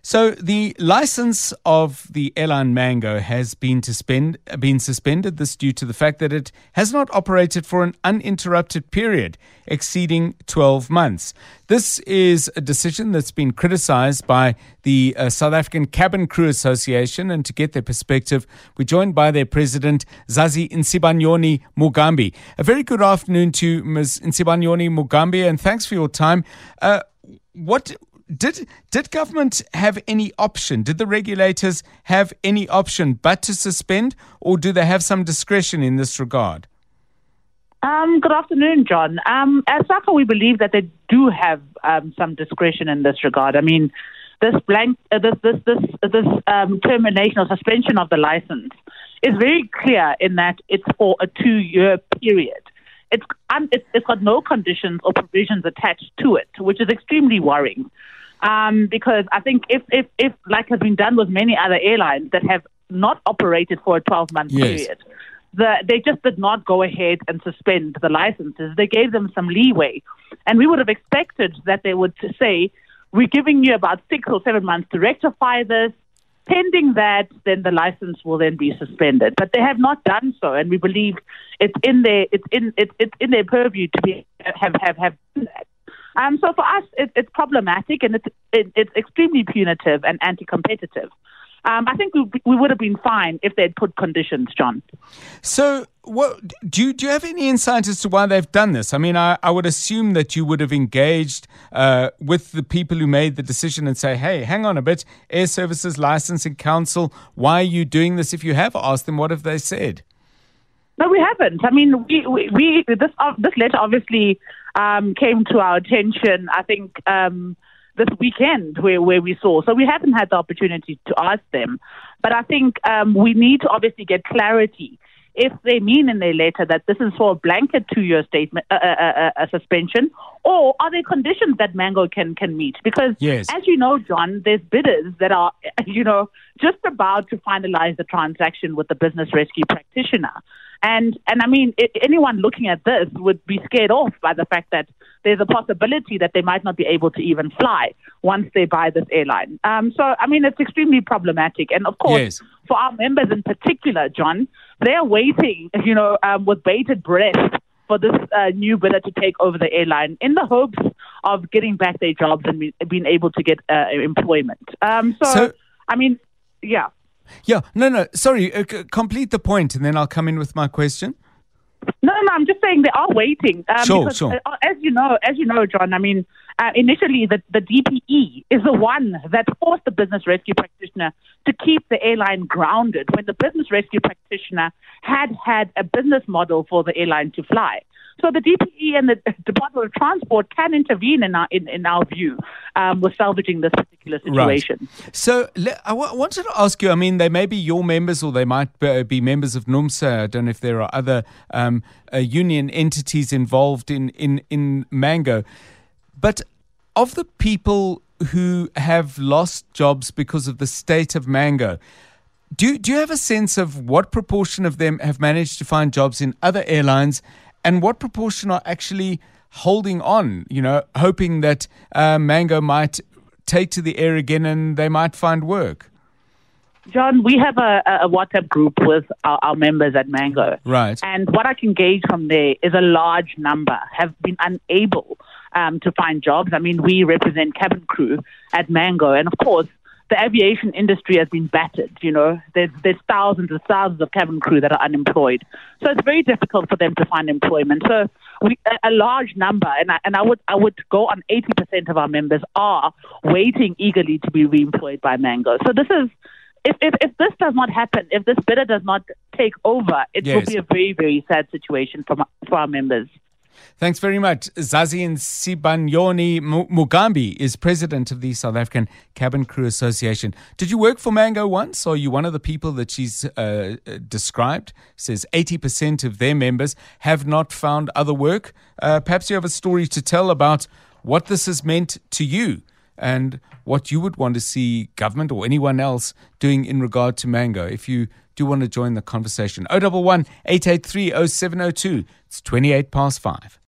So the license of the airline Mango has been suspended. This due to the fact that it has not operated for an uninterrupted period exceeding 12 months. This is a decision that's been criticized by the South African Cabin Crew Association, and to get their perspective, we're joined by their president, Zazi Nsibanyoni Mugambi. A very good afternoon to Ms. Nsibanyoni Mugambi, and thanks for your time. What did government have any option? Did the regulators have any option but to suspend, or do they have some discretion in this regard? Good afternoon, John. As SACA, we believe that they do have some discretion in this regard. I mean, this termination or suspension of the license is very clear in that it's for a 2-year period. It's got no conditions or provisions attached to it, which is extremely worrying. Because I think if like has been done with many other airlines that have not operated for a 12-month period, they just did not go ahead and suspend the licenses. They gave them some leeway. And we would have expected that they would say, we're giving you about 6 or 7 months to rectify this. Pending that, then the license will then be suspended. But they have not done so, and we believe it's in their purview to have done that. So for us, it's problematic, and it's extremely punitive and anti-competitive. I think we would have been fine if they'd put conditions, John. So do you have any insight as to why they've done this? I mean, I would assume that you would have engaged with the people who made the decision and say, hey, hang on a bit, Air Services Licensing Council, why are you doing this? If you have asked them, what have they said? No, we haven't. I mean, this letter obviously came to our attention, I think, this weekend where we saw. So we haven't had the opportunity to ask them. But I think we need to obviously get clarity if they mean in their letter that this is for a blanket 2-year statement, a suspension, or are there conditions that Mango can meet? Because as you know, John, there's bidders that are, just about to finalize the transaction with the business rescue practitioner. And I mean, anyone looking at this would be scared off by the fact that there's a possibility that they might not be able to even fly once they buy this airline. So, I mean, it's extremely problematic. And, of course, for our members in particular, John, they're waiting, with bated breath for this new bidder to take over the airline in the hopes of getting back their jobs and being able to get employment. So, I mean, yeah. Yeah, no, sorry, complete the point and then I'll come in with my question. No, I'm just saying they are waiting. Sure. As you know, John, I mean, initially the DPE is the one that forced the business rescue practitioner to keep the airline grounded when the business rescue practitioner had a business model for the airline to fly. So the DPE and the Department of Transport can intervene in our view with salvaging this particular situation. Right. So I wanted to ask you, I mean, they may be your members or they might be members of NUMSA. I don't know if there are other union entities involved in Mango. But of the people who have lost jobs because of the state of Mango, do you have a sense of what proportion of them have managed to find jobs in other airlines and what proportion are actually holding on, hoping that Mango might take to the air again and they might find work? John, we have a WhatsApp group with our members at Mango. Right. And what I can gauge from there is a large number have been unable to find jobs. I mean, we represent cabin crew at Mango. And, of course, the aviation industry has been battered. There's thousands and thousands of cabin crew that are unemployed. So it's very difficult for them to find employment. So a large number, and I would go on 80% of our members are waiting eagerly to be reemployed by Mango. So this is, if this does not happen, if this bidder does not take over, it will be a very, very sad situation for our members. Thanks very much. Zazi Nsibanyoni Mugambi is president of the South African Cabin Crew Association. Did you work for Mango once? Or are you one of the people that she's described? Says 80% of their members have not found other work. Perhaps you have a story to tell about what this has meant to you and what you would want to see government or anyone else doing in regard to Mango. If you do want to join the conversation, 011 883 0702. It's 28 past 5.